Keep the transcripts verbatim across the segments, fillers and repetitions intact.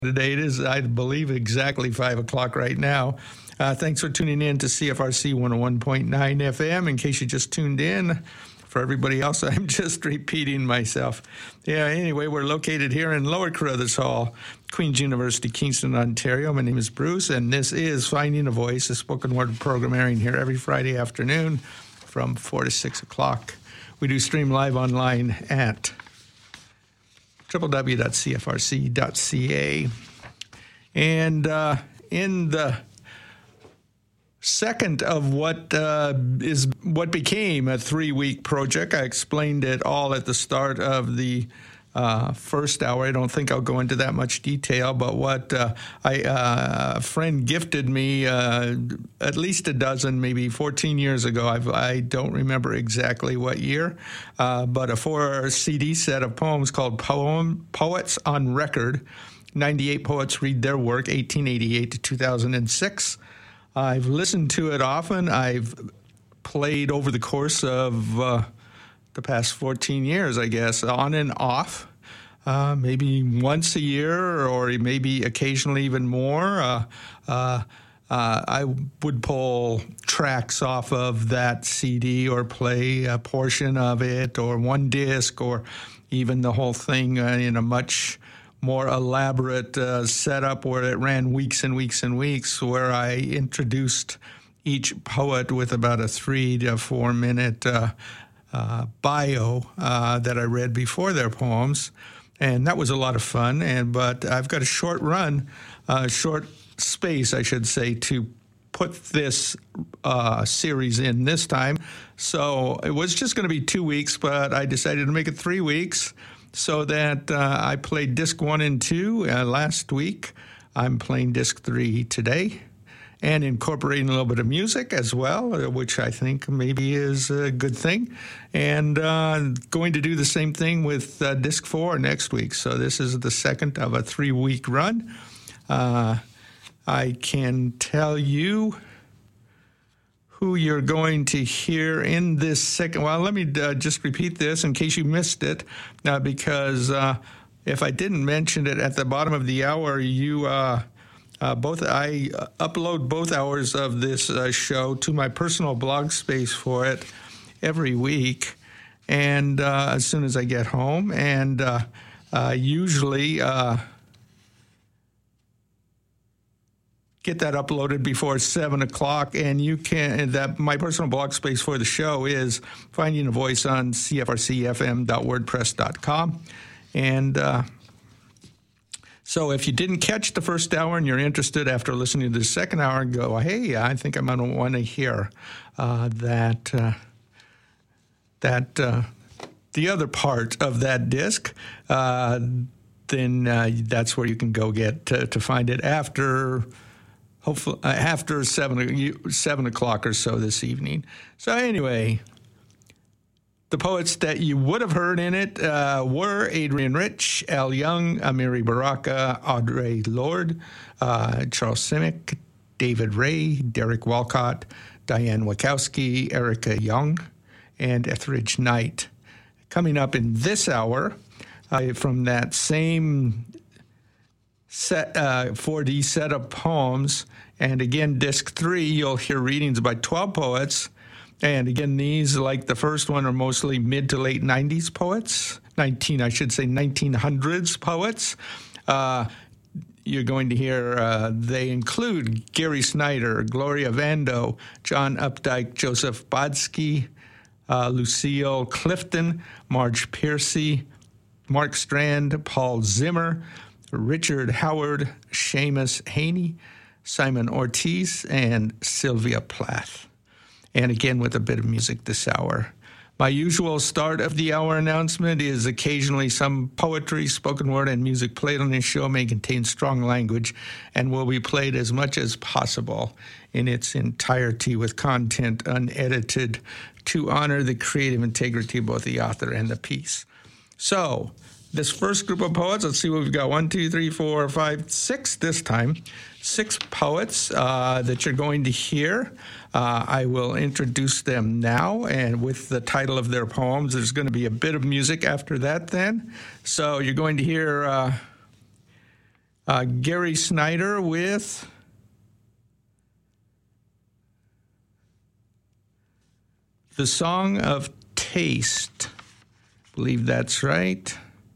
Today it is, I believe, exactly five o'clock right now. Uh, thanks for tuning in to C F R C one oh one point nine F M. In case you just tuned in, for everybody else, I'm just repeating myself. Yeah, anyway, we're located here in Lower Carruthers Hall, Queen's University, Kingston, Ontario. My name is Bruce, and this is Finding a Voice, a spoken word program airing here every Friday afternoon from four to six o'clock. We do stream live online at w w w dot c f r c dot c a. And uh, in the second of what uh, is what became a three-week project, I explained it all at the start of the uh, first hour. I don't think I'll go into that much detail, but what uh, I, uh, a friend gifted me uh, at least a dozen, maybe fourteen years ago. I've, I don't remember exactly what year, uh, but a four C D set of poems called Poem Poets on Record. ninety-eight poets read their work, eighteen eighty-eight to two thousand six. I've listened to it often. I've played over the course of uh, the past fourteen years, I guess, on and off, uh, maybe once a year or maybe occasionally even more. Uh, uh, uh, I would pull tracks off of that C D or play a portion of it or one disc or even the whole thing uh, in a much more elaborate uh, setup where it ran weeks and weeks and weeks, where I introduced each poet with about a three to four minute uh, uh, bio uh, that I read before their poems. And that was a lot of fun. And but I've got a short run, uh, short space, I should say, to put this uh, series in this time. So it was just going to be two weeks, but I decided to make it three weeks. So that uh, I played disc one and two uh, last week. I'm playing disc three today and incorporating a little bit of music as well, uh, which I think maybe is a good thing. And uh, going to do the same thing with uh, disc four next week. So this is the second of a three-week run. Uh, I can tell you who you're going to hear in this second. Well, let me uh, just repeat this in case you missed it, uh, because uh, if I didn't mention it at the bottom of the hour, you uh, uh, both I upload both hours of this uh, show to my personal blog space for it every week, and uh, as soon as I get home, and uh, uh, usually. Uh, Get that uploaded before seven o'clock, and you can. That my personal blog space for the show is Finding a Voice on c f r c f m dot wordpress dot com, and uh, so if you didn't catch the first hour and you're interested after listening to the second hour, go, hey, I think I'm going to want to hear uh, that uh, that uh, the other part of that disc. Uh, then uh, that's where you can go get to, to find it after. Hopefully uh, after seven, seven o'clock or so this evening. So anyway, the poets that you would have heard in it uh, were Adrienne Rich, Al Young, Amiri Baraka, Audre Lorde, uh, Charles Simic, David Ray, Derek Walcott, Diane Wachowski, Erica Young, and Etheridge Knight. Coming up in this hour, uh, from that same set uh, four D set of poems, and again, disc three, you'll hear readings by twelve poets, and again, these, like the first one, are mostly mid to late nineties poets, nineteen, I should say, nineteen hundreds poets. Uh, you're going to hear, uh, they include Gary Snyder, Gloria Vando, John Updike, Joseph Bodsky, uh, Lucille Clifton, Marge Piercy, Mark Strand, Paul Zimmer, Richard Howard, Seamus Haney, Simon Ortiz, and Sylvia Plath. And again, with a bit of music this hour. My usual start of the hour announcement is occasionally some poetry, spoken word, and music played on this show may contain strong language and will be played as much as possible in its entirety with content unedited to honor the creative integrity of both the author and the piece. So, this first group of poets, let's see what we've got. One, two, three, four, five, six this time. Six poets uh, that you're going to hear. Uh, I will introduce them now, and with the title of their poems, there's going to be a bit of music after that then. So you're going to hear uh, uh, Gary Snyder with The Song of Taste. I believe that's right.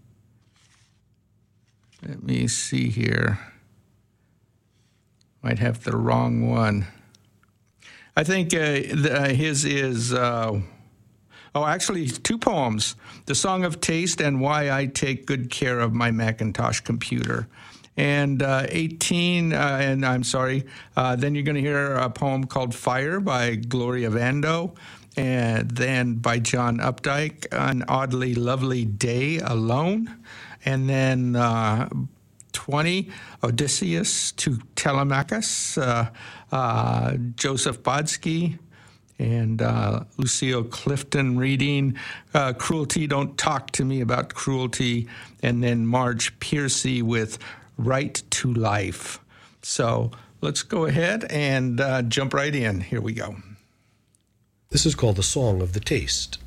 Let me see here. Might have the wrong one. I think uh, the, his is, uh, oh, actually, two poems. The Song of Taste and Why I Take Good Care of My Macintosh Computer. And uh, eighteen, uh, and I'm sorry, uh, then you're going to hear a poem called Fire by Gloria Vando. And then by John Updike, An Oddly Lovely Day Alone. And then uh, twenty, Odysseus to Telemachus, uh, uh, Joseph Bodsky, and uh, Lucille Clifton reading uh, Cruelty, Don't Talk to Me About Cruelty, and then Marge Piercy with Right to Life. So let's go ahead and uh, jump right in. Here we go. This is called The Song of the Taste.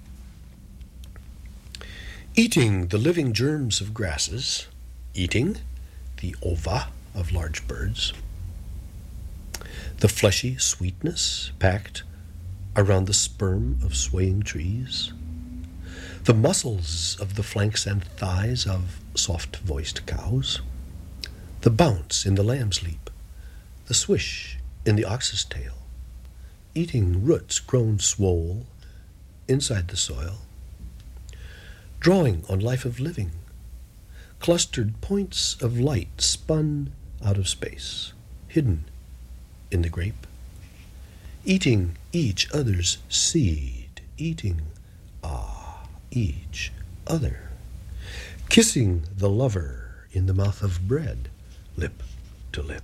Eating the living germs of grasses, eating the ova of large birds, the fleshy sweetness packed around the sperm of swaying trees, the muscles of the flanks and thighs of soft-voiced cows, the bounce in the lamb's leap, the swish in the ox's tail, eating roots grown swole inside the soil, drawing on life of living, clustered points of light spun out of space, hidden in the grape, eating each other's seed, eating, ah, each other, kissing the lover in the mouth of bread, lip to lip.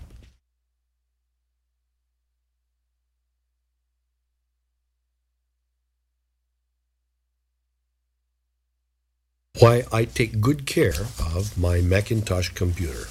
Why I take good care of my Macintosh computer.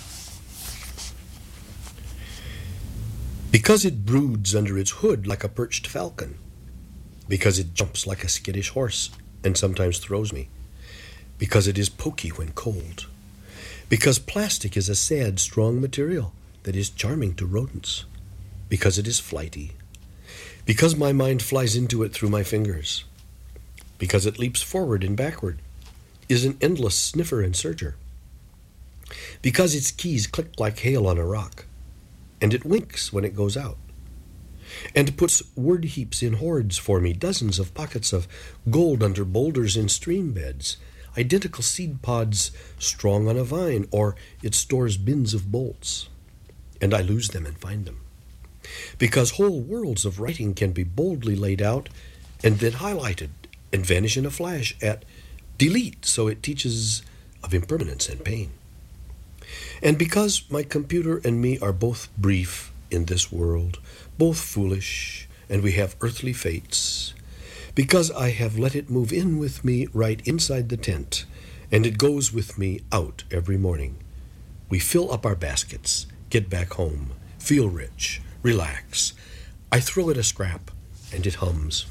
Because it broods under its hood like a perched falcon. Because it jumps like a skittish horse and sometimes throws me. Because it is pokey when cold. Because plastic is a sad, strong material that is charming to rodents. Because it is flighty. Because my mind flies into it through my fingers. Because it leaps forward and backward, is an endless sniffer and searcher. Because its keys click like hail on a rock, and it winks when it goes out, and puts word heaps in hordes for me, dozens of pockets of gold under boulders in stream beds, identical seed pods strong on a vine, or it stores bins of bolts, and I lose them and find them. Because whole worlds of writing can be boldly laid out and then highlighted and vanish in a flash at delete, so it teaches of impermanence and pain. And because my computer and me are both brief in this world, both foolish, and we have earthly fates, because I have let it move in with me right inside the tent, and it goes with me out every morning, we fill up our baskets, get back home, feel rich, relax. I throw it a scrap, and it hums.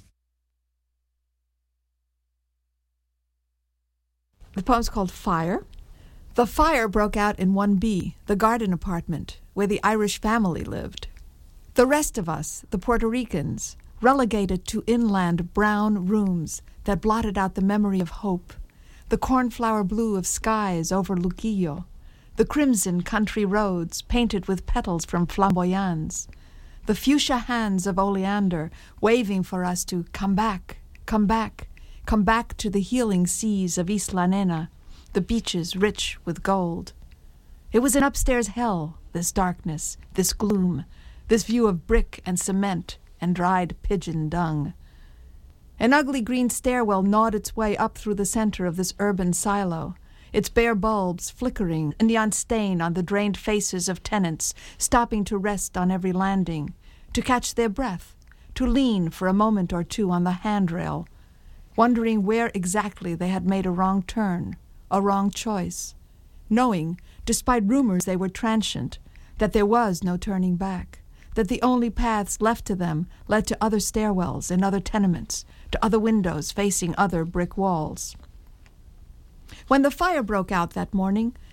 The poem's called Fire. The fire broke out in one B, the garden apartment, where the Irish family lived. The rest of us, the Puerto Ricans, relegated to inland brown rooms that blotted out the memory of hope, the cornflower blue of skies over Luquillo, the crimson country roads painted with petals from flamboyants, the fuchsia hands of oleander waving for us to come back, come back, come back to the healing seas of Isla Nena, the beaches rich with gold. It was an upstairs hell, this darkness, this gloom, this view of brick and cement and dried pigeon dung. An ugly green stairwell gnawed its way up through the center of this urban silo, its bare bulbs flickering, a neon stain on the drained faces of tenants stopping to rest on every landing, to catch their breath, to lean for a moment or two on the handrail, wondering where exactly they had made a wrong turn, a wrong choice, knowing, despite rumors they were transient, that there was no turning back, that the only paths left to them led to other stairwells in other tenements, to other windows facing other brick walls. When the fire broke out that morning,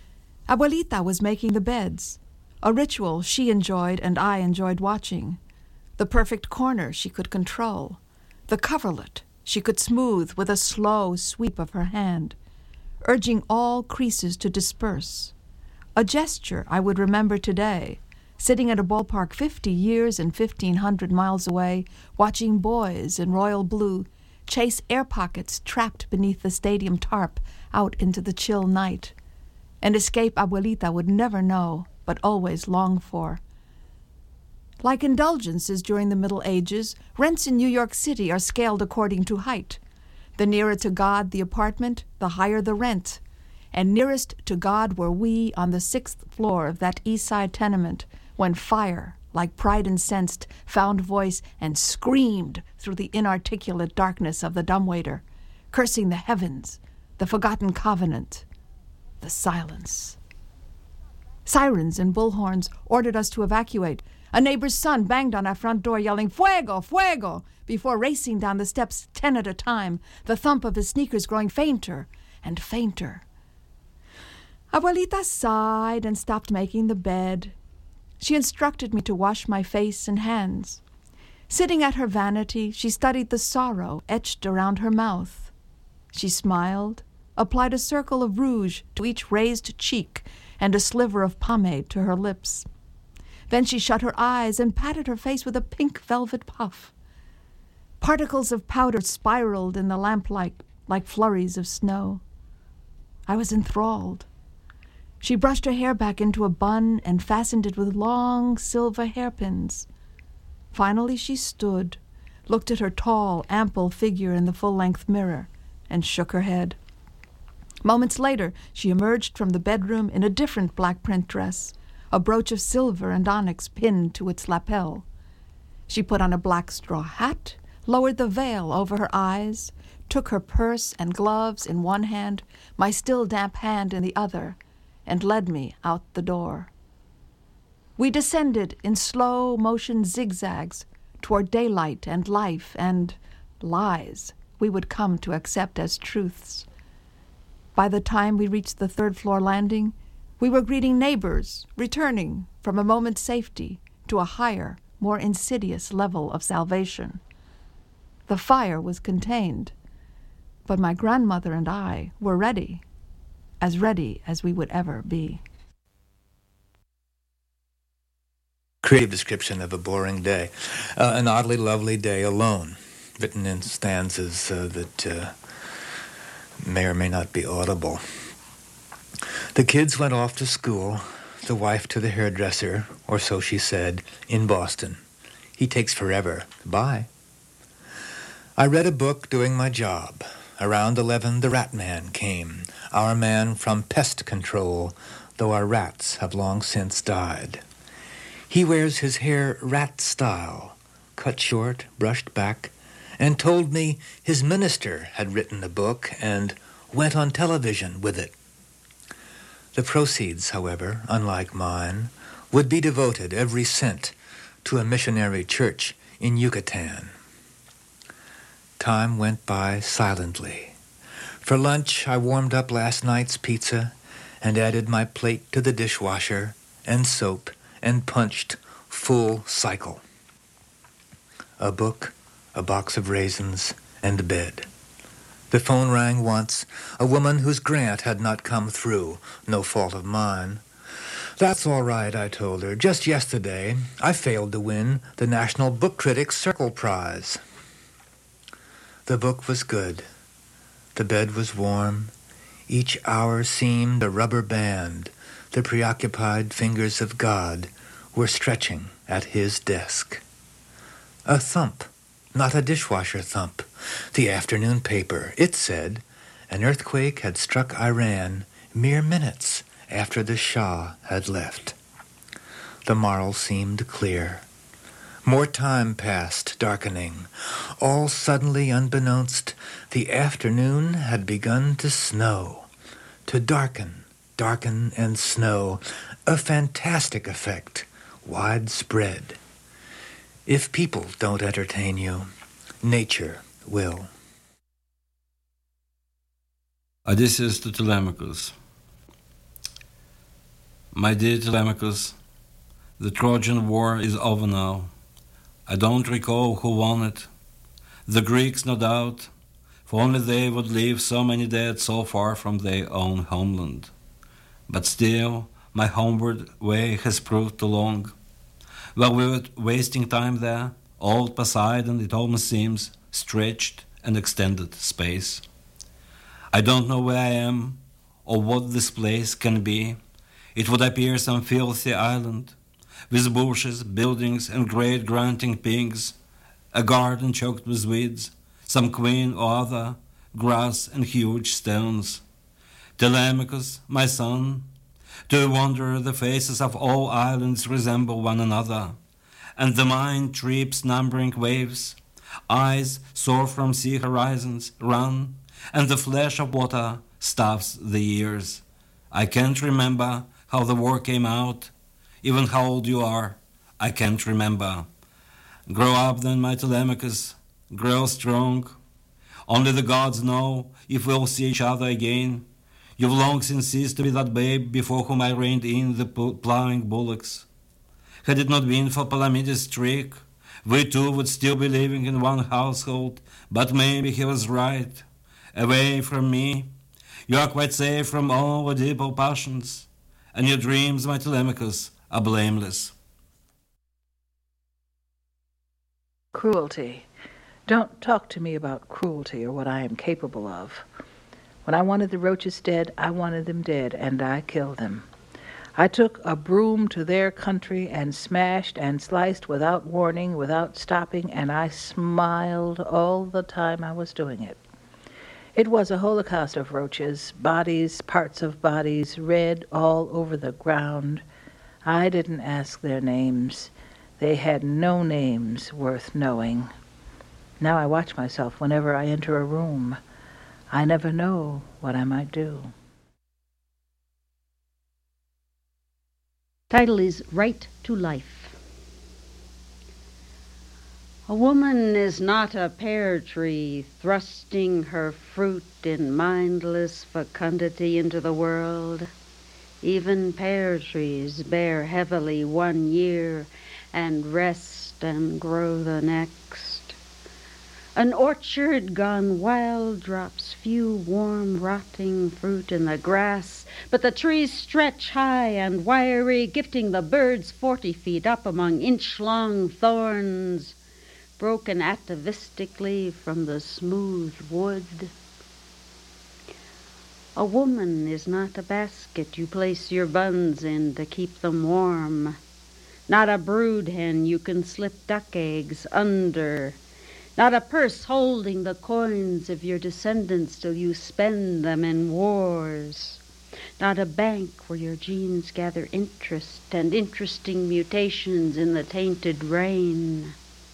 Abuelita was making the beds, a ritual she enjoyed and I enjoyed watching. The perfect corner she could control, the coverlet she could smooth with a slow sweep of her hand, urging all creases to disperse. A gesture I would remember today, sitting at a ballpark fifty years and fifteen hundred miles away, watching boys in royal blue chase air pockets trapped beneath the stadium tarp out into the chill night, an escape Abuelita would never know, but always long for. Like indulgences during the Middle Ages, rents in New York City are scaled according to height. The nearer to God the apartment, the higher the rent. And nearest to God were we on the sixth floor of that East Side tenement when fire, like pride incensed, found voice and screamed through the inarticulate darkness of the dumbwaiter, cursing the heavens, the forgotten covenant, the silence. Sirens and bullhorns ordered us to evacuate. A neighbor's son banged on our front door, yelling, "Fuego! Fuego!" before racing down the steps ten at a time, the thump of his sneakers growing fainter and fainter. Abuelita sighed and stopped making the bed. She instructed me to wash my face and hands. Sitting at her vanity, she studied the sorrow etched around her mouth. She smiled, applied a circle of rouge to each raised cheek and a sliver of pomade to her lips. Then she shut her eyes and patted her face with a pink velvet puff. Particles of powder spiraled in the lamplight like flurries of snow. I was enthralled. She brushed her hair back into a bun and fastened it with long silver hairpins. Finally she stood, looked at her tall, ample figure in the full-length mirror, and shook her head. Moments later, she emerged from the bedroom in a different black print dress, a brooch of silver and onyx pinned to its lapel. She put on a black straw hat, lowered the veil over her eyes, took her purse and gloves in one hand, my still damp hand in the other, and led me out the door. We descended in slow motion zigzags toward daylight and life and lies we would come to accept as truths. By the time we reached the third floor landing, we were greeting neighbors, returning from a moment's safety to a higher, more insidious level of salvation. The fire was contained, but my grandmother and I were ready, as ready as we would ever be. Creative description of a boring day. Uh, an oddly lovely day alone, written in stanzas uh, that uh, may or may not be audible. The kids went off to school, the wife to the hairdresser, or so she said, in Boston. He takes forever. Bye. I read a book doing my job. Around eleven, the rat man came, our man from pest control, though our rats have long since died. He wears his hair rat style, cut short, brushed back, and told me his minister had written a book and went on television with it. The proceeds, however, unlike mine, would be devoted, every cent, to a missionary church in Yucatan. Time went by silently. For lunch, I warmed up last night's pizza and added my plate to the dishwasher and soap and punched full cycle. A book, a box of raisins, and a bed. The phone rang once, a woman whose grant had not come through, no fault of mine. That's all right, I told her. Just yesterday, I failed to win the National Book Critics Circle Prize. The book was good. The bed was warm. Each hour seemed a rubber band. The preoccupied fingers of God were stretching at his desk. A thump, not a dishwasher thump. The afternoon paper, it said, an earthquake had struck Iran mere minutes after the Shah had left. The moral seemed clear. More time passed, darkening. All suddenly unbeknownst, the afternoon had begun to snow, to darken, darken and snow, a fantastic effect, widespread. If people don't entertain you, nature will. Odysseus to Telemachus. My dear Telemachus, the Trojan War is over now. I don't recall who won it. The Greeks, no doubt, for only they would leave so many dead so far from their own homeland. But still, my homeward way has proved too long. While we were wasting time there, old Poseidon, it almost seems, stretched and extended space. I don't know where I am, or what this place can be. It would appear some filthy island, with bushes, buildings, and great grunting pigs, a garden choked with weeds, some queen or other, grass and huge stones. Telemachus, my son, do you wonder the faces of all islands resemble one another, and the mind trips numbering waves, eyes soar from sea horizons, run, and the flash of water stuffs the ears. I can't remember how the war came out, even how old you are, I can't remember. Grow up then, my Telemachus, grow strong. Only the gods know if we'll see each other again. You've long since ceased to be that babe before whom I reined in the ploughing bullocks. Had it not been for Palamedes' trick, we two would still be living in one household, but maybe he was right. Away from me, you are quite safe from all Oedipal passions, and your dreams, my Telemachus, are blameless. Cruelty. Don't talk to me about cruelty or what I am capable of. When I wanted the roaches dead, I wanted them dead, and I killed them. I took a broom to their country and smashed and sliced without warning, without stopping, and I smiled all the time I was doing it. It was a holocaust of roaches, bodies, parts of bodies, red all over the ground. I didn't ask their names. They had no names worth knowing. Now I watch myself whenever I enter a room. I never know what I might do. Title is Right to Life. A woman is not a pear tree thrusting her fruit in mindless fecundity into the world. Even pear trees bear heavily one year and rest and grow the next. An orchard gone wild drops few warm, rotting fruit in the grass, but the trees stretch high and wiry, gifting the birds forty feet up among inch-long thorns, broken atavistically from the smooth wood. A woman is not a basket you place your buns in to keep them warm, not a brood hen you can slip duck eggs under, not a purse holding the coins of your descendants till you spend them in wars, not a bank where your genes gather interest and interesting mutations in the tainted rain.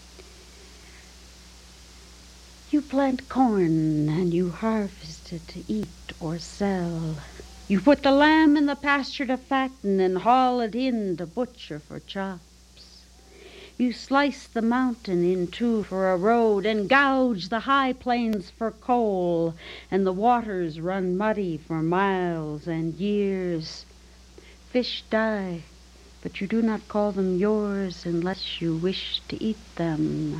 You plant corn and you harvest it to eat or sell. You put the lamb in the pasture to fatten and haul it in to butcher for chops. You slice the mountain in two for a road and gouge the high plains for coal, and the waters run muddy for miles and years. Fish die, but you do not call them yours unless you wish to eat them.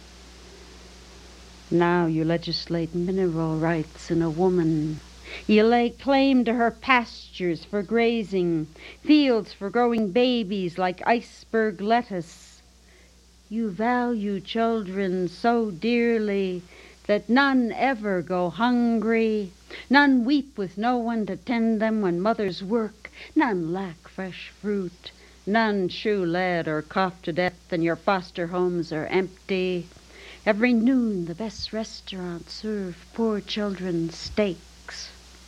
Now you legislate mineral rights in a woman. You lay claim to her pastures for grazing, fields for growing babies like iceberg lettuce. You value children so dearly that none ever go hungry, none weep with no one to tend them when mothers work, none lack fresh fruit, none chew lead or cough to death, and your foster homes are empty. Every noon the best restaurants serve poor children steaks.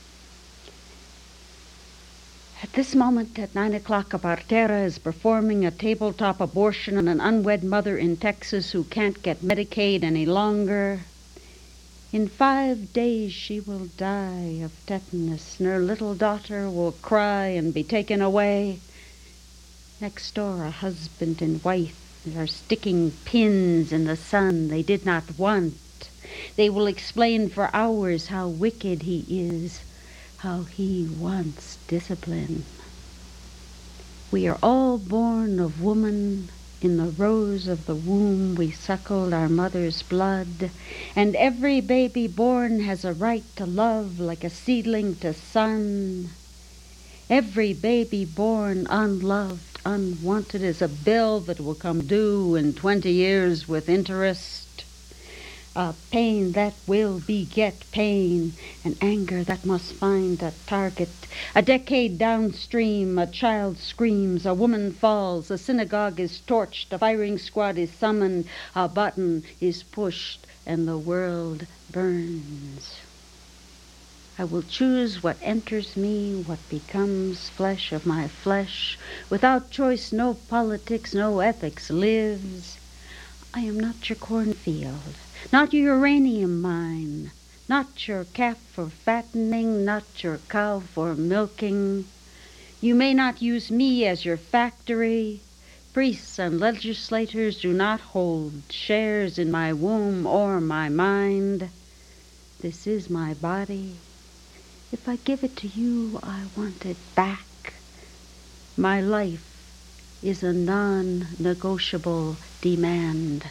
At this moment, at nine o'clock, a partera is performing a tabletop abortion on an unwed mother in Texas who can't get Medicaid any longer. In five days she will die of tetanus, and her little daughter will cry and be taken away. Next door, a husband and wife are sticking pins in the sun they did not want. They will explain for hours how wicked he is, how he wants discipline. We are all born of woman. In the rose of the womb we suckled our mother's blood, and every baby born has a right to love like a seedling to sun. Every baby born unloved, unwanted is a bill that will come due in twenty years with interest. A pain that will beget pain, an anger that must find a target. A decade downstream, a child screams, a woman falls, a synagogue is torched, a firing squad is summoned, a button is pushed, and the world burns. I will choose what enters me, what becomes flesh of my flesh. Without choice, no politics, no ethics lives. I am not your cornfield, not your uranium mine, not your calf for fattening, not your cow for milking. You may not use me as your factory. Priests and legislators do not hold shares in my womb or my mind. This is my body. If I give it to you, I want it back. My life is a non-negotiable demand.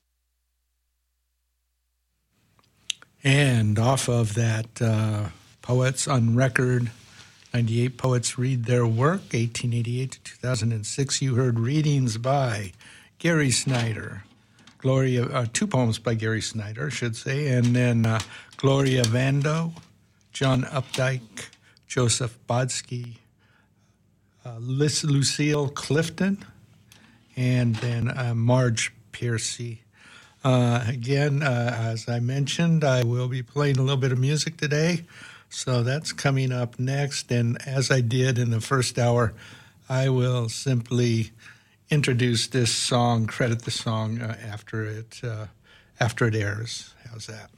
And off of that, uh, Poets on Record, ninety-eight Poets Read Their Work, eighteen eighty-eight to two thousand six, you heard readings by Gary Snyder, Gloria, uh, two poems by Gary Snyder, I should say, and then uh, Gloria Vando, John Updike, Joseph Bodsky, uh, Liz, Lucille Clifton, and then uh, Marge Piercy. Uh, again, uh, as I mentioned, I will be playing a little bit of music today, so that's coming up next. And as I did in the first hour, I will simply introduce this song, credit the song uh, after it uh, after it airs. How's that?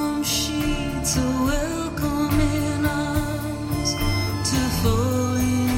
Falling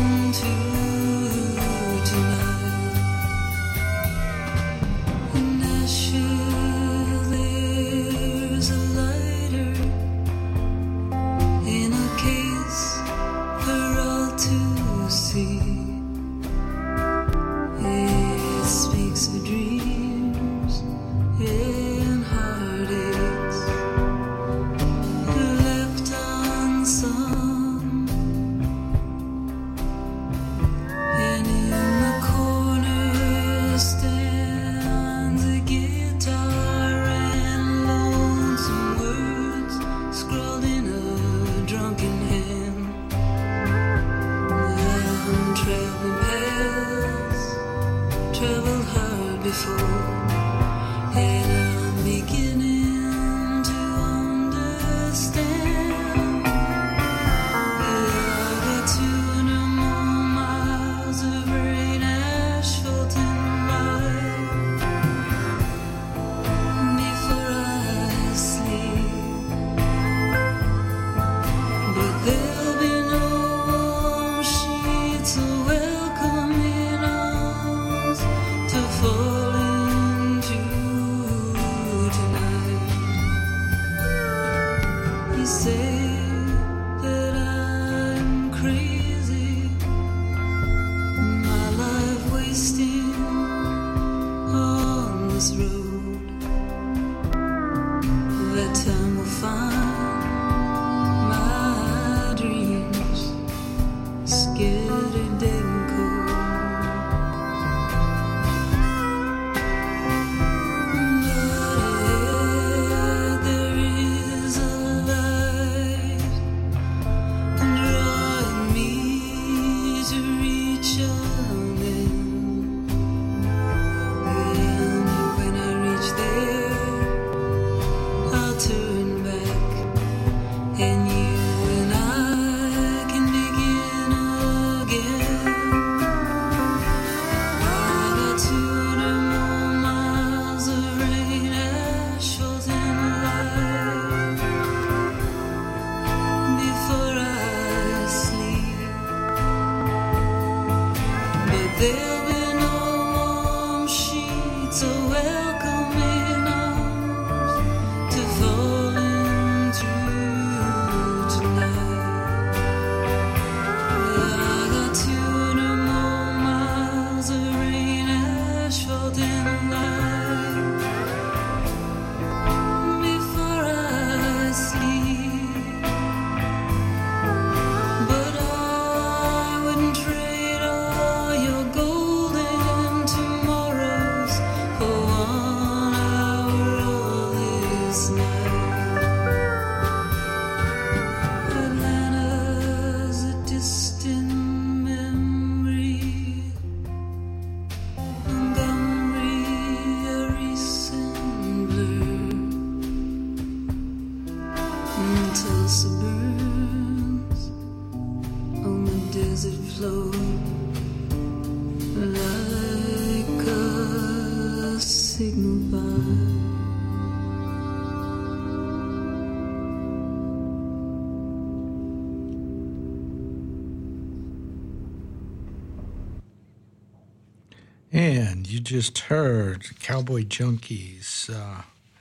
And you just heard Cowboy Junkies uh,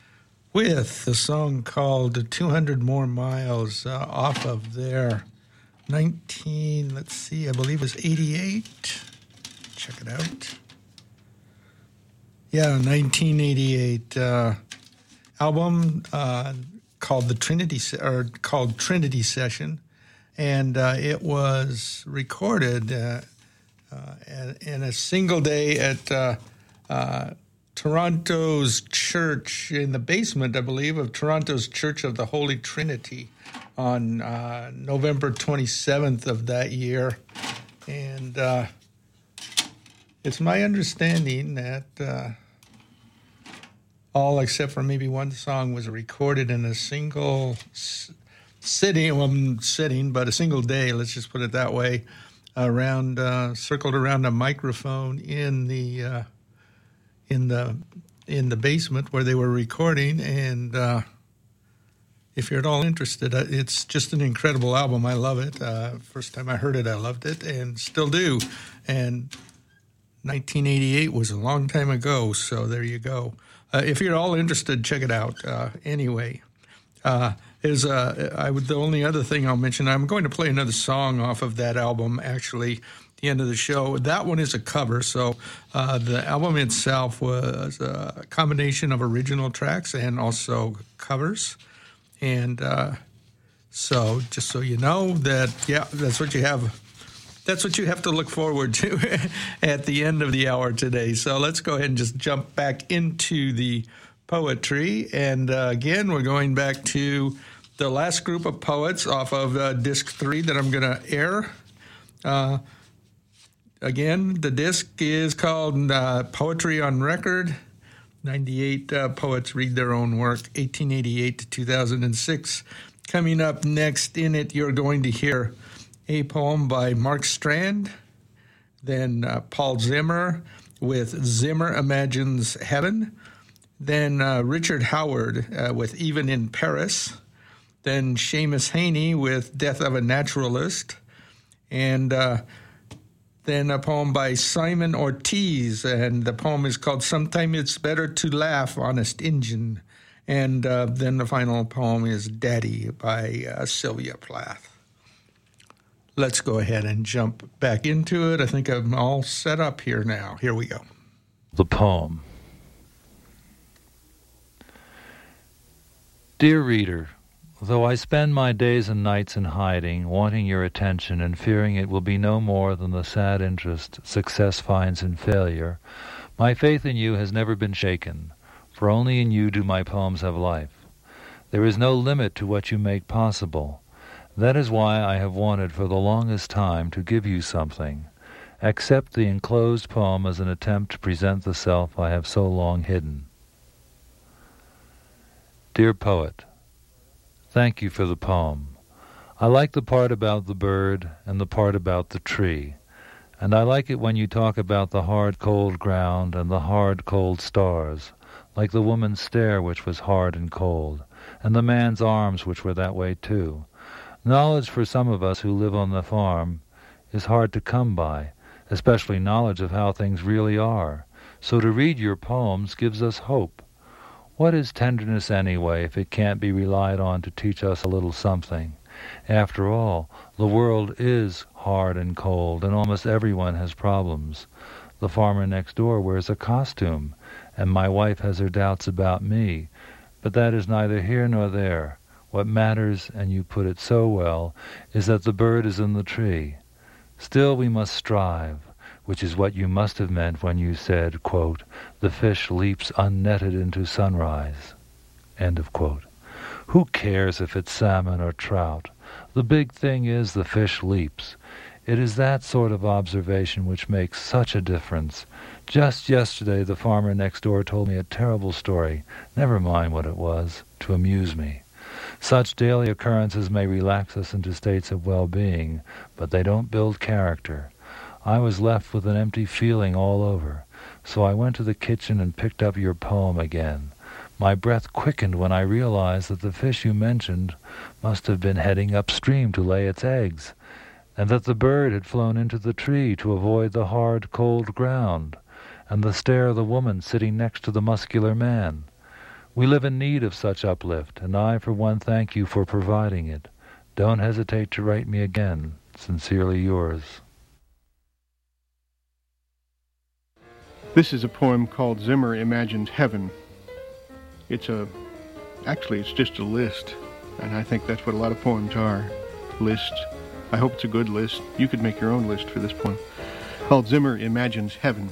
with the song called two hundred More Miles uh, off of their nineteen, let's see, I believe it was eighty-eight. Check it out. Yeah, nineteen eighty-eight uh, album uh, called the Trinity or called Trinity Session, and uh, it was recorded uh, uh, in a single day at uh, uh, Toronto's church in the basement, I believe, of Toronto's Church of the Holy Trinity on uh, November twenty-seventh of that year, and uh, it's my understanding that. Uh, All except for maybe one song was recorded in a single s- sitting, well, sitting, but a single day, let's just put it that way, around, uh, circled around a microphone in the, uh, in the, in the basement where they were recording. And uh, if you're at all interested, uh, it's just an incredible album. I love it. Uh, first time I heard it, I loved it, and still do. And nineteen eighty-eight was a long time ago, so there you go. Uh, if you're all interested, check it out. Uh, anyway, uh, is uh, I would the only other thing I'll mention. I'm going to play another song off of that album. Actually, at the end of the show, that one is a cover. So uh, the album itself was a combination of original tracks and also covers. And uh, so, just so you know that, yeah, that's what you have. That's what you have to look forward to at the end of the hour today. So let's go ahead and just jump back into the poetry. And uh, again, we're going back to the last group of poets off of uh, disc three that I'm going to air. Uh, again, the disc is called uh, Poetry on Record. ninety-eight uh, poets read their own work, eighteen eighty-eight to two thousand six. Coming up next in it, you're going to hear a poem by Mark Strand, then uh, Paul Zimmer with Zimmer Imagines Heaven, then uh, Richard Howard uh, with Even in Paris, then Seamus Haney with Death of a Naturalist, and uh, then a poem by Simon Ortiz, and the poem is called Sometimes It's Better to Laugh, Honest Injun. And uh, then the final poem is Daddy by uh, Sylvia Plath. Let's go ahead and jump back into it. I think I'm all set up here now. Here we go. The poem. Dear reader, though I spend my days and nights in hiding, wanting your attention and fearing it will be no more than the sad interest success finds in failure, my faith in you has never been shaken, for only in you do my poems have life. There is no limit to what you make possible. That is why I have wanted for the longest time to give you something. Accept the enclosed poem as an attempt to present the self I have so long hidden. Dear poet, thank you for the poem. I like the part about the bird and the part about the tree, and I like it when you talk about the hard, cold ground and the hard, cold stars, like the woman's stare which was hard and cold, and the man's arms which were that way too. Knowledge for some of us who live on the farm is hard to come by, especially knowledge of how things really are. So to read your poems gives us hope. What is tenderness anyway if it can't be relied on to teach us a little something? After all, the world is hard and cold, and almost everyone has problems. The farmer next door wears a costume, and my wife has her doubts about me. But that is neither here nor there. What matters, and you put it so well, is that the bird is in the tree. Still we must strive, which is what you must have meant when you said, quote, the fish leaps unnetted into sunrise, end of quote. Who cares if it's salmon or trout? The big thing is the fish leaps. It is that sort of observation which makes such a difference. Just yesterday the farmer next door told me a terrible story, never mind what it was, to amuse me. Such daily occurrences may relax us into states of well-being, but they don't build character. I was left with an empty feeling all over, so I went to the kitchen and picked up your poem again. My breath quickened when I realized that the fish you mentioned must have been heading upstream to lay its eggs, and that the bird had flown into the tree to avoid the hard, cold ground, and the stare of the woman sitting next to the muscular man. We live in need of such uplift, and I, for one, thank you for providing it. Don't hesitate to write me again. Sincerely yours. This is a poem called Zimmer Imagines Heaven. It's a, actually it's just a list, and I think that's what a lot of poems are, lists. I hope it's a good list. You could make your own list for this poem, called Zimmer Imagines Heaven.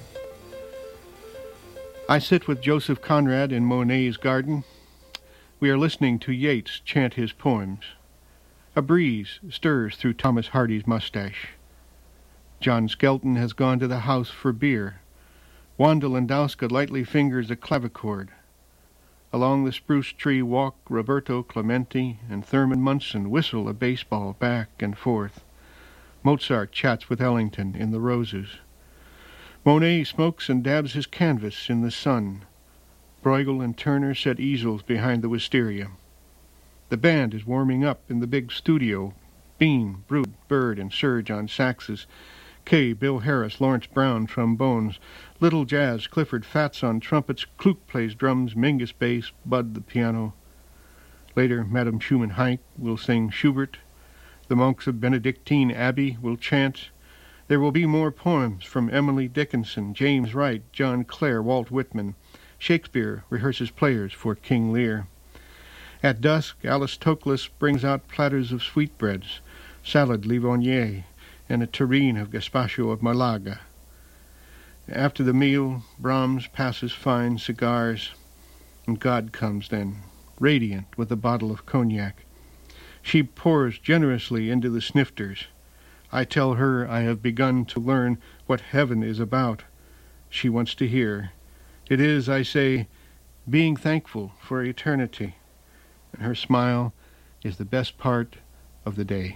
I sit with Joseph Conrad in Monet's garden. We are listening to Yeats chant his poems. A breeze stirs through Thomas Hardy's mustache. John Skelton has gone to the house for beer. Wanda Landowska lightly fingers a clavichord. Along the spruce tree walk Roberto Clemente and Thurman Munson whistle a baseball back and forth. Mozart chats with Ellington in the roses. Monet smokes and dabs his canvas in the sun. Bruegel and Turner set easels behind the wisteria. The band is warming up in the big studio. Bean, Brute, Bird, and Serge on saxes. Kay, Bill Harris, Lawrence Brown, trombones. Little Jazz, Clifford Fats on trumpets. Kluk plays drums, Mingus bass, Bud the piano. Later, Madame Schumann-Heink will sing Schubert. The monks of Benedictine Abbey will chant. There will be more poems from Emily Dickinson, James Wright, John Clare, Walt Whitman. Shakespeare rehearses players for King Lear. At dusk, Alice Toklas brings out platters of sweetbreads, salad Livonier, and a terrine of gazpacho of Malaga. After the meal, Brahms passes fine cigars, and God comes then, radiant with a bottle of cognac. She pours generously into the snifters. I tell her I have begun to learn what heaven is about. She wants to hear. It is, I say, being thankful for eternity. And her smile is the best part of the day.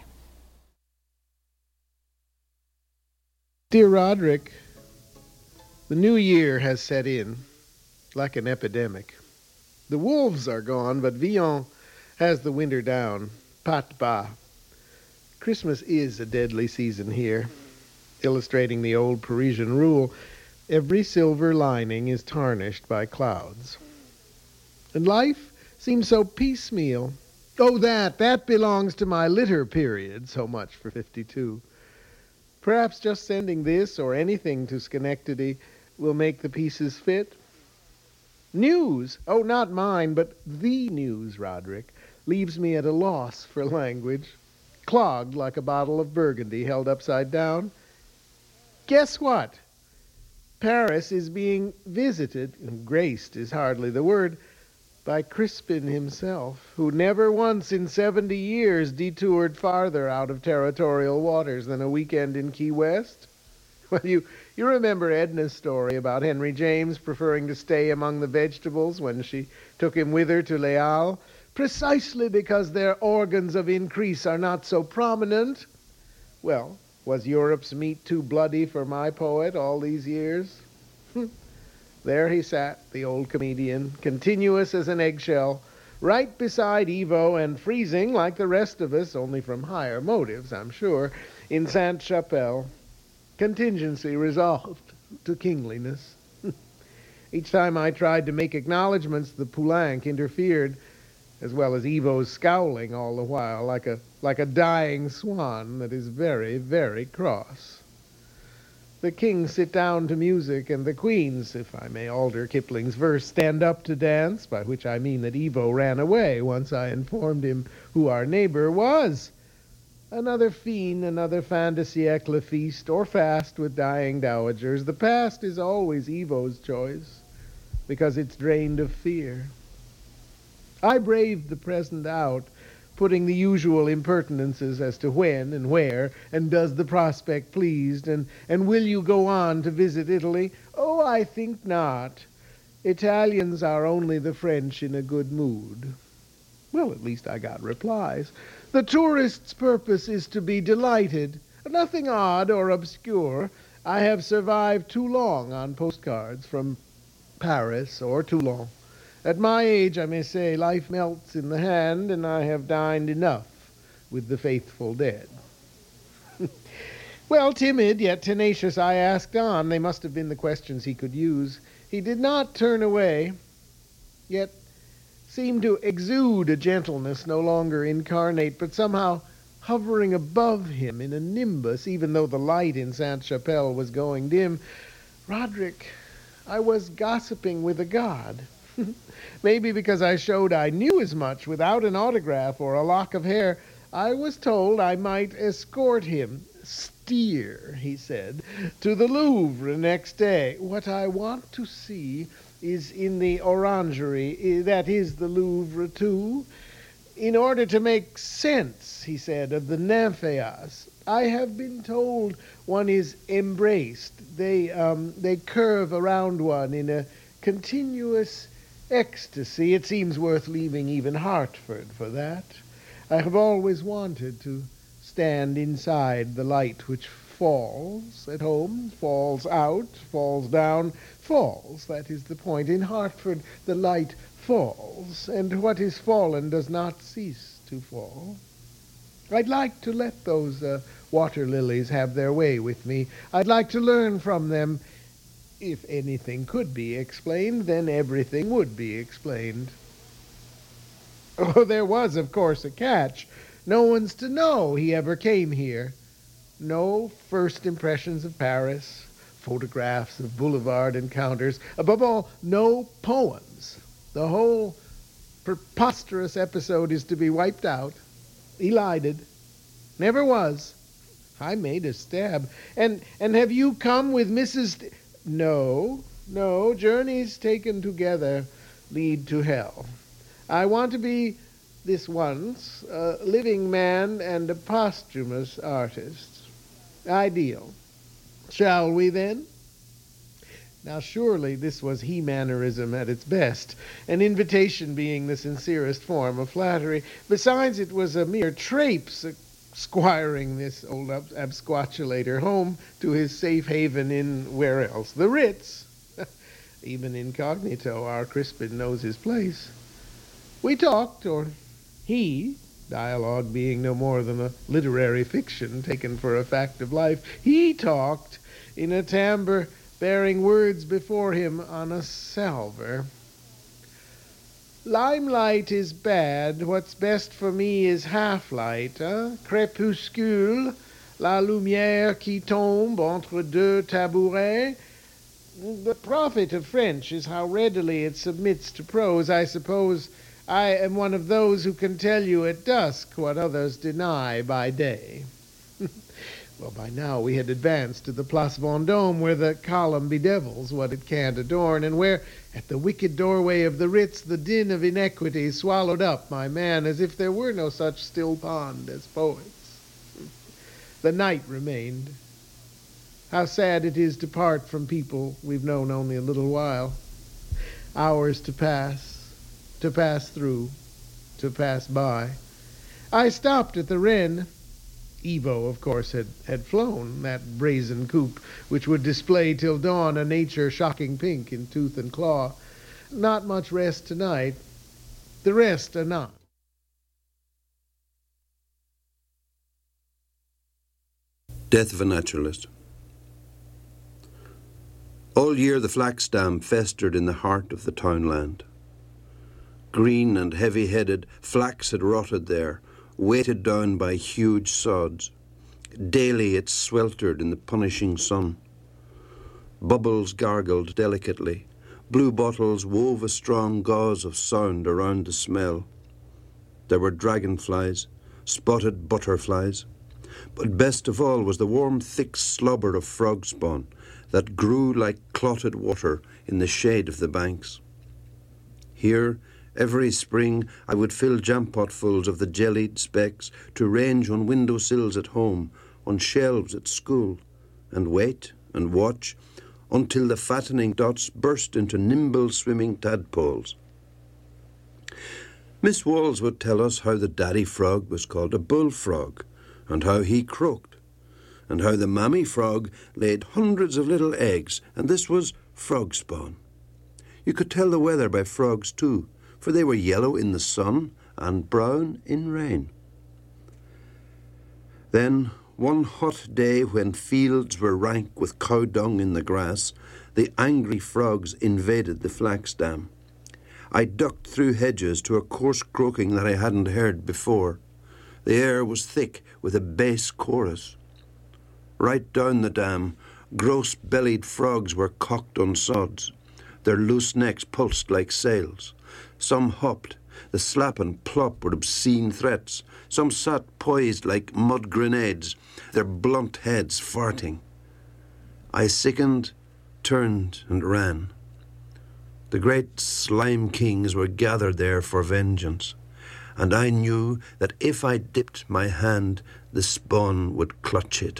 Dear Roderick, the new year has set in like an epidemic. The wolves are gone, but Villon has the winter down. Pat bas. Christmas is a deadly season here. Illustrating the old Parisian rule, every silver lining is tarnished by clouds. And life seems so piecemeal. Oh, that, that belongs to my litter period. So much for fifty-two. Perhaps just sending this or anything to Schenectady will make the pieces fit. News, oh, not mine, but the news, Roderick, leaves me at a loss for language, clogged like a bottle of Burgundy held upside down. Guess what? Paris is being visited, and graced is hardly the word, by Crispin himself, who never once in seventy years detoured farther out of territorial waters than a weekend in Key West. Well, you, you remember Edna's story about Henry James preferring to stay among the vegetables when she took him with her to Les Halles, precisely because their organs of increase are not so prominent. Well, was Europe's meat too bloody for my poet all these years? There he sat, the old comedian, continuous as an eggshell, right beside Evo and freezing like the rest of us, only from higher motives, I'm sure, in Sainte-Chapelle. Contingency resolved to kingliness. Each time I tried to make acknowledgments, the Poulenc interfered, as well as Evo's scowling all the while, like a like a dying swan that is very, very cross. The kings sit down to music, and the queens, if I may alter Kipling's verse, stand up to dance, by which I mean that Evo ran away once I informed him who our neighbor was. Another fiend, another fin de siècle feast, or fast with dying dowagers. The past is always Evo's choice, because it's drained of fear. I braved the present out, putting the usual impertinences as to when and where, and does the prospect pleased, and, and will you go on to visit Italy? Oh, I think not. Italians are only the French in a good mood. Well, at least I got replies. The tourist's purpose is to be delighted. Nothing odd or obscure. I have survived too long on postcards from Paris or Toulon. At my age, I may say, life melts in the hand, and I have dined enough with the faithful dead. Well, timid yet tenacious, I asked on. They must have been the questions he could use. He did not turn away, yet seemed to exude a gentleness no longer incarnate, but somehow hovering above him in a nimbus, even though the light in Sainte-Chapelle was going dim. Roderick, I was gossiping with a god. Maybe because I showed I knew as much without an autograph or a lock of hair, I was told I might escort him, steer, he said, to the Louvre next day. What I want to see is in the orangery, that is the Louvre too, in order to make sense, he said, of the nymphaeas. I have been told one is embraced. They, um, they curve around one in a continuous ecstasy. It seems worth leaving even Hartford for that. I have always wanted to stand inside the light which falls at home, falls out, falls down, falls. That is the point. In Hartford, the light falls, and what is fallen does not cease to fall. I'd like to let those uh, water lilies have their way with me. I'd like to learn from them. If anything could be explained, then everything would be explained. Oh, there was, of course, a catch. No one's to know he ever came here. No first impressions of Paris, photographs of boulevard encounters, above all, no poems. The whole preposterous episode is to be wiped out, elided. Never was. I made a stab. And and have you come with Missus St- No, no, journeys taken together lead to hell. I want to be, this once, a living man and a posthumous artist. Ideal. Shall we, then? Now, surely this was he-mannerism at its best, an invitation being the sincerest form of flattery. Besides, it was a mere traipse, squiring this old ab- absquatulator home to his safe haven in, where else? The Ritz. Even incognito, our Crispin knows his place. We talked, or he, dialogue being no more than a literary fiction taken for a fact of life, he talked in a timbre bearing words before him on a salver. Limelight is bad. What's best for me is half-light, hein? Crépuscule, la lumière qui tombe entre deux tabourets. The profit of French is how readily it submits to prose. I suppose I am one of those who can tell you at dusk what others deny by day. Well, by now we had advanced to the Place Vendôme, where the column bedevils what it can't adorn, and where, at the wicked doorway of the Ritz, the din of inequity swallowed up my man as if there were no such still pond as poets. The night remained. How sad it is to part from people we've known only a little while. Hours to pass, to pass through, to pass by. I stopped at the Wren. Evo, of course, had, had flown, that brazen coupe which would display till dawn a nature shocking pink in tooth and claw. Not much rest tonight. The rest are not. Death of a Naturalist. All year the flax dam festered in the heart of the townland. Green and heavy-headed, flax had rotted there, weighted down by huge sods. Daily it sweltered in the punishing sun. Bubbles gargled delicately. Blue bottles wove a strong gauze of sound around the smell. There were dragonflies, spotted butterflies. But best of all was the warm, thick slobber of frog spawn that grew like clotted water in the shade of the banks. Here, every spring, I would fill jampotfuls of the jellied specks to range on window sills at home, on shelves at school, and wait and watch until the fattening dots burst into nimble swimming tadpoles. Miss Walls would tell us how the daddy frog was called a bullfrog, and how he croaked, and how the mammy frog laid hundreds of little eggs, and this was frog spawn. You could tell the weather by frogs too, for they were yellow in the sun and brown in rain. Then, one hot day when fields were rank with cow dung in the grass, the angry frogs invaded the flax dam. I ducked through hedges to a coarse croaking that I hadn't heard before. The air was thick with a bass chorus. Right down the dam, gross-bellied frogs were cocked on sods. Their loose necks pulsed like sails. Some hopped. The slap and plop were obscene threats. Some sat poised like mud grenades, their blunt heads farting. I sickened, turned, and ran. The great slime kings were gathered there for vengeance, and I knew that if I dipped my hand, the spawn would clutch it.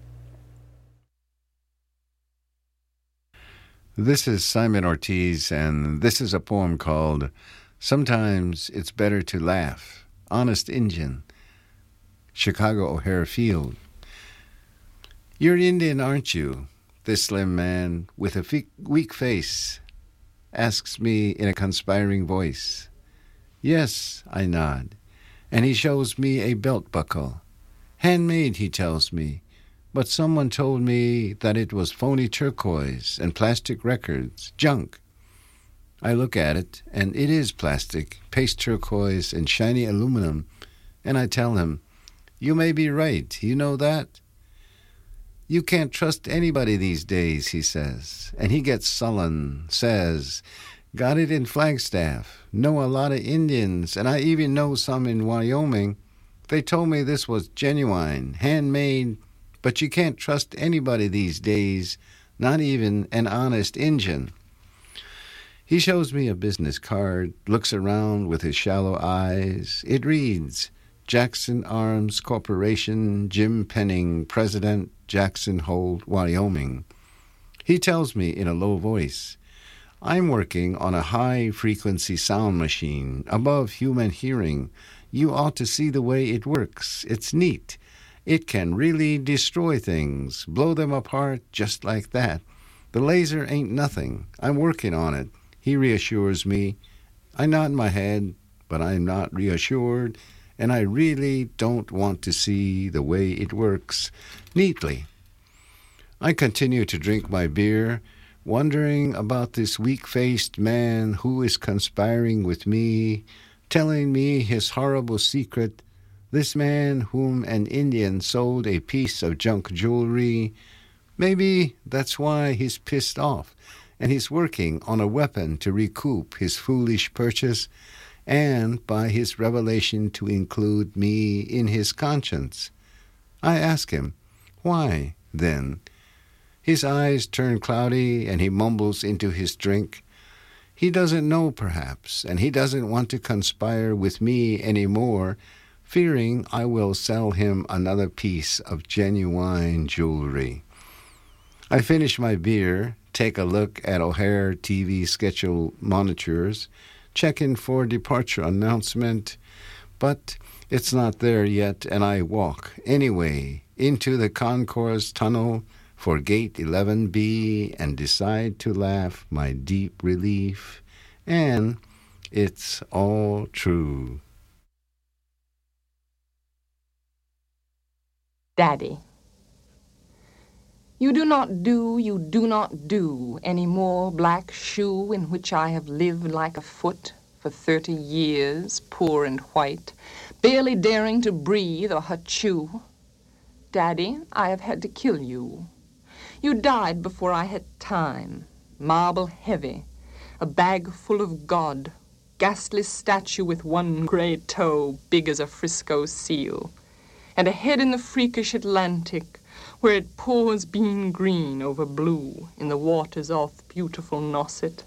This is Simon Ortiz, and this is a poem called Sometimes It's Better to Laugh. Honest Injun, Chicago O'Hare Field. You're Indian, aren't you? This slim man with a weak face asks me in a conspiring voice. Yes, I nod, and he shows me a belt buckle. Handmade, he tells me, but someone told me that it was phony turquoise and plastic records, junk. I look at it, and it is plastic, paste turquoise, and shiny aluminum, and I tell him, you may be right, you know that? You can't trust anybody these days, he says, and he gets sullen, says, got it in Flagstaff, know a lot of Indians, and I even know some in Wyoming. They told me this was genuine, handmade, but you can't trust anybody these days, not even an honest Injun. He shows me a business card, looks around with his shallow eyes. It reads, Jackson Arms Corporation, Jim Penning, President, Jackson Hole, Wyoming. He tells me in a low voice, I'm working on a high-frequency sound machine, above human hearing. You ought to see the way it works. It's neat. It can really destroy things, blow them apart just like that. The laser ain't nothing. I'm working on it. He reassures me. I nod my head, but I'm not reassured, and I really don't want to see the way it works neatly. I continue to drink my beer wondering about this weak-faced man who is conspiring with me, telling me his horrible secret, this man whom an Indian sold a piece of junk jewelry. Maybe that's why he's pissed off, and he's working on a weapon to recoup his foolish purchase, and by his revelation to include me in his conscience. I ask him, why, then? His eyes turn cloudy, and he mumbles into his drink. He doesn't know, perhaps, and he doesn't want to conspire with me any more, fearing I will sell him another piece of genuine jewelry. I finish my beer, take a look at O'Hare T V schedule monitors, check in for departure announcement, but it's not there yet, and I walk, anyway, into the concourse tunnel for gate eleven B and decide to laugh my deep relief, and it's all true. Daddy, you do not do, you do not do any more black shoe in which I have lived like a foot for thirty years, poor and white, barely daring to breathe or chew. Daddy, I have had to kill you. You died before I had time, marble heavy, a bag full of God, ghastly statue with one gray toe big as a Frisco seal, and a head in the freakish Atlantic, where it pours bean green over blue in the waters off beautiful Nauset.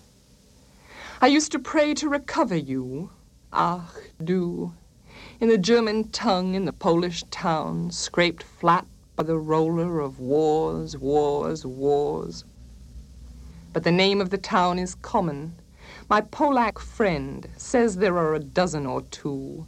I used to pray to recover you, ach du, in the German tongue in the Polish town, scraped flat by the roller of wars, wars, wars. But the name of the town is common. My Polack friend says there are a dozen or two.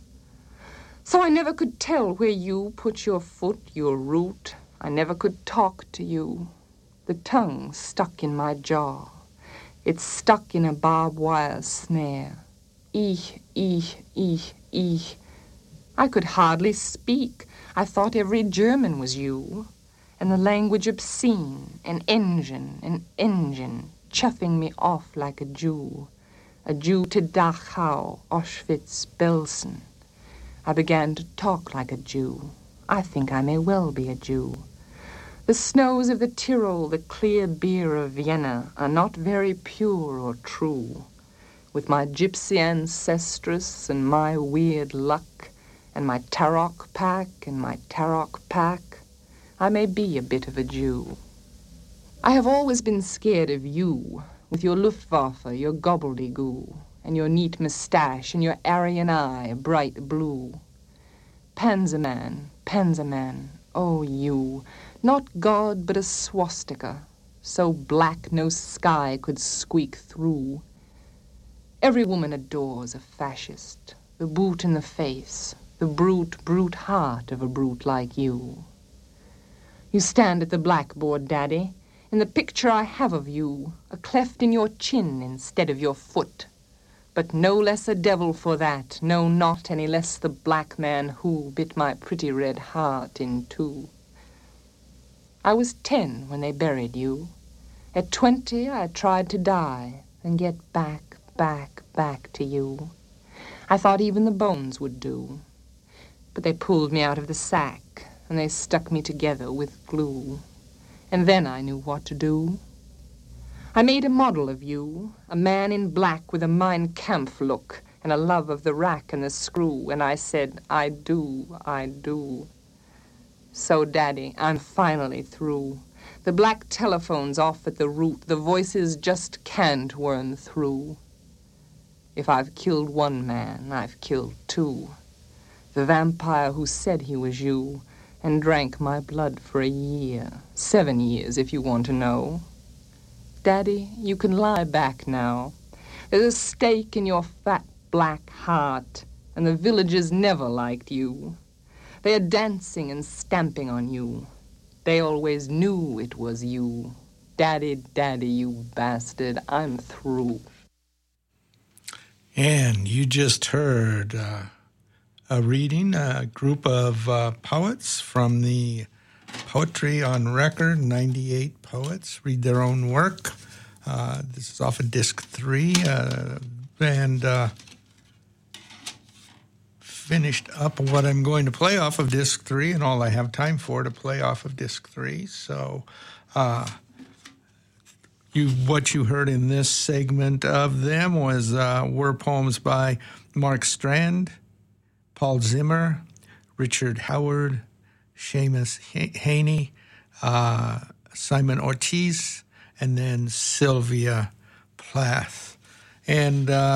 So I never could tell where you put your foot, your root. I never could talk to you. The tongue stuck in my jaw. It's stuck in a barbed wire snare. Ich, ich, ich, ich. I could hardly speak. I thought every German was you, and the language obscene, an engine, an engine, chuffing me off like a Jew, a Jew to Dachau, Auschwitz, Belsen. I began to talk like a Jew. I think I may well be a Jew. The snows of the Tyrol, the clear beer of Vienna, are not very pure or true. With my gypsy ancestress and my weird luck, and my Tarok pack and my Tarok pack, I may be a bit of a Jew. I have always been scared of you, with your Luftwaffe, your gobbledygoo, and your neat moustache and your Aryan eye, bright blue. Panzerman, Panzerman, oh you, not God but a swastika, so black no sky could squeak through. Every woman adores a fascist, the boot in the face, the brute, brute heart of a brute like you. You stand at the blackboard, Daddy, in the picture I have of you, a cleft in your chin instead of your foot. But no less a devil for that, no, not any less the black man who bit my pretty red heart in two. I was ten when they buried you. At twenty I tried to die and get back, back, back to you. I thought even the bones would do. But they pulled me out of the sack, and they stuck me together with glue. And then I knew what to do. I made a model of you, a man in black with a Mein Kampf look and a love of the rack and the screw, and I said, I do, I do. So, Daddy, I'm finally through. The black telephone's off at the root. The voices just can't worm through. If I've killed one man, I've killed two. The vampire who said he was you and drank my blood for a year. Seven years, if you want to know. Daddy, you can lie back now. There's a stake in your fat black heart, and the villagers never liked you. They are dancing and stamping on you. They always knew it was you. Daddy, Daddy, you bastard, I'm through. And you just heard uh, a reading, a group of uh, poets from the Poetry on Record, ninety-eight poets read their own work. Uh, this is off of disc three, uh, and uh, finished up what I'm going to play off of disc three, and all I have time for to play off of disc three. So, uh, you what you heard in this segment of them was uh, were poems by Mark Strand, Paul Zimmer, Richard Howard, Seamus Haney, uh, Simon Ortiz, and then Sylvia Plath. And, uh,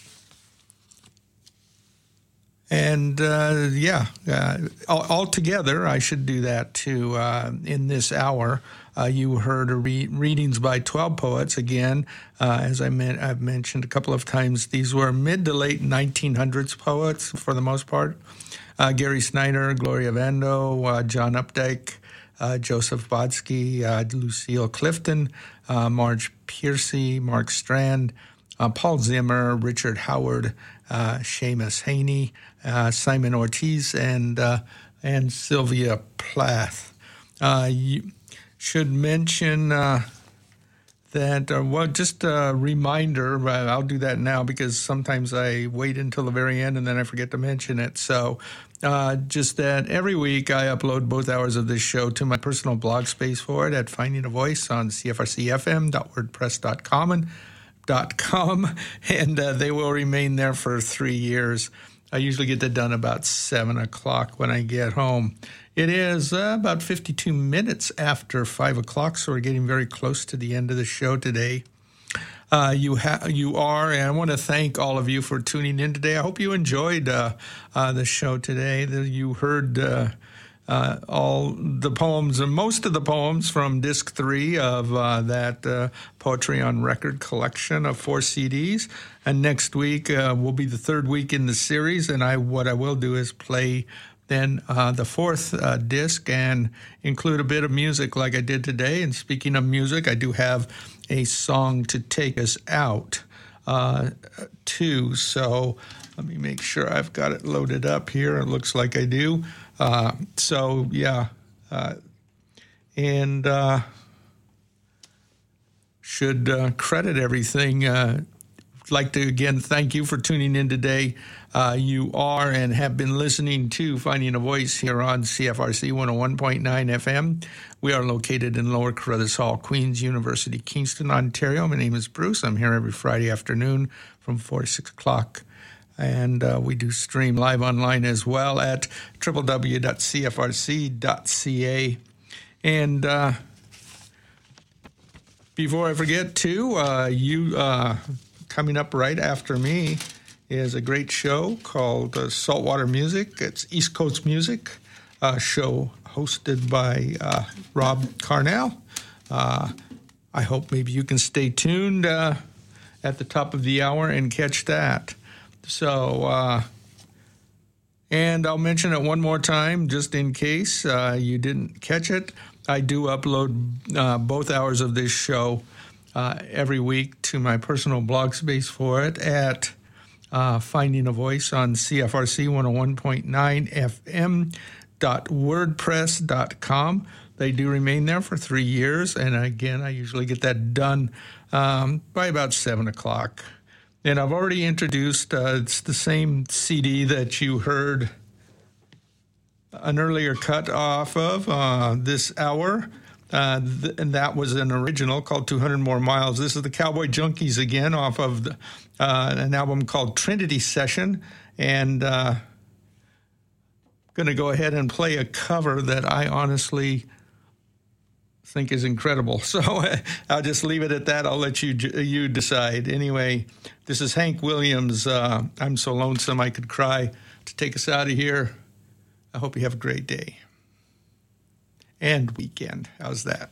and uh, yeah, uh, all, all together, I should do that too. Uh, in this hour, uh, you heard a re- readings by twelve poets. Again, uh, as I meant, I've mentioned a couple of times, these were mid to late nineteen hundreds poets for the most part. Uh, Gary Snyder, Gloria Vando, uh, John Updike, uh, Joseph Bodsky, uh, Lucille Clifton, uh, Marge Piercy, Mark Strand, uh, Paul Zimmer, Richard Howard, uh, Seamus Haney, uh, Simon Ortiz, and uh, and Sylvia Plath. Uh, you should mention uh, that, uh, well, just a reminder, I'll do that now because sometimes I wait until the very end and then I forget to mention it. So uh, just that every week I upload both hours of this show to my personal blog space for it at Finding a Voice on c f r c f m dot wordpress dot com, and, .com, and uh, they will remain there for three years. I usually get that done about seven o'clock when I get home. It is uh, about fifty-two minutes after five o'clock, so we're getting very close to the end of the show today. Uh, you ha- you are, and I want to thank all of you for tuning in today. I hope you enjoyed uh, uh, the show today. That you heard uh, uh, all the poems, and most of the poems from disc three of uh, that uh, Poetry on Record collection of four C Ds. And next week uh, will be the third week in the series, and I what I will do is play then uh, the fourth uh, disc and include a bit of music like I did today. And speaking of music, I do have a song to take us out uh, too. So let me make sure I've got it loaded up here. It looks like I do. Uh, so yeah, uh, and uh, should uh, credit everything. Uh, like to again thank you for tuning in today. Uh, you are and have been listening to Finding a Voice here on C F R C one oh one point nine F M. We are located in Lower Carruthers Hall, Queen's University, Kingston, Ontario. My name is Bruce. I'm here every Friday afternoon from four to six o'clock. And uh, we do stream live online as well at w w w dot c f r c dot c a. And uh, before I forget, too, uh, you uh, coming up right after me is a great show called uh, Saltwater Music. It's East Coast Music, a show hosted by uh, Rob Carnell. Uh, I hope maybe you can stay tuned uh, at the top of the hour and catch that. So, uh, and I'll mention it one more time just in case uh, you didn't catch it. I do upload uh, both hours of this show uh, every week to my personal blog space for it at Uh, Finding a Voice on C F R C one oh one point nine F M dot wordpress dot com. They do remain there for three years, and again, I usually get that done um, by about seven o'clock. And I've already introduced, uh, it's the same C D that you heard an earlier cut off of uh, this hour, uh, th- and that was an original called two hundred More Miles. This is the Cowboy Junkies again off of the Uh, an album called Trinity Session, and uh, going to go ahead and play a cover that I honestly think is incredible. So I'll just leave it at that. I'll let you you decide. Anyway, this is Hank Williams, uh, I'm So Lonesome I Could Cry, to take us out of here. I hope you have a great day and weekend. How's that?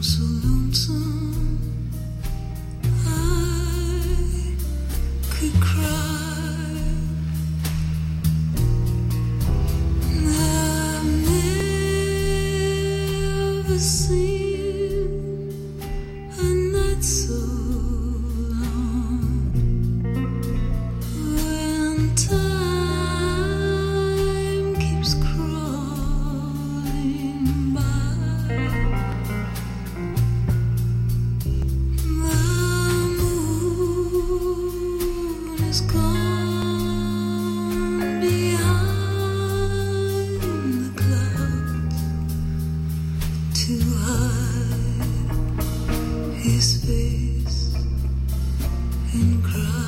so lonesome I could cry. I've never seen a night so long when time keeps crawling by. The moon is gone behind the clouds to hide his face and cry.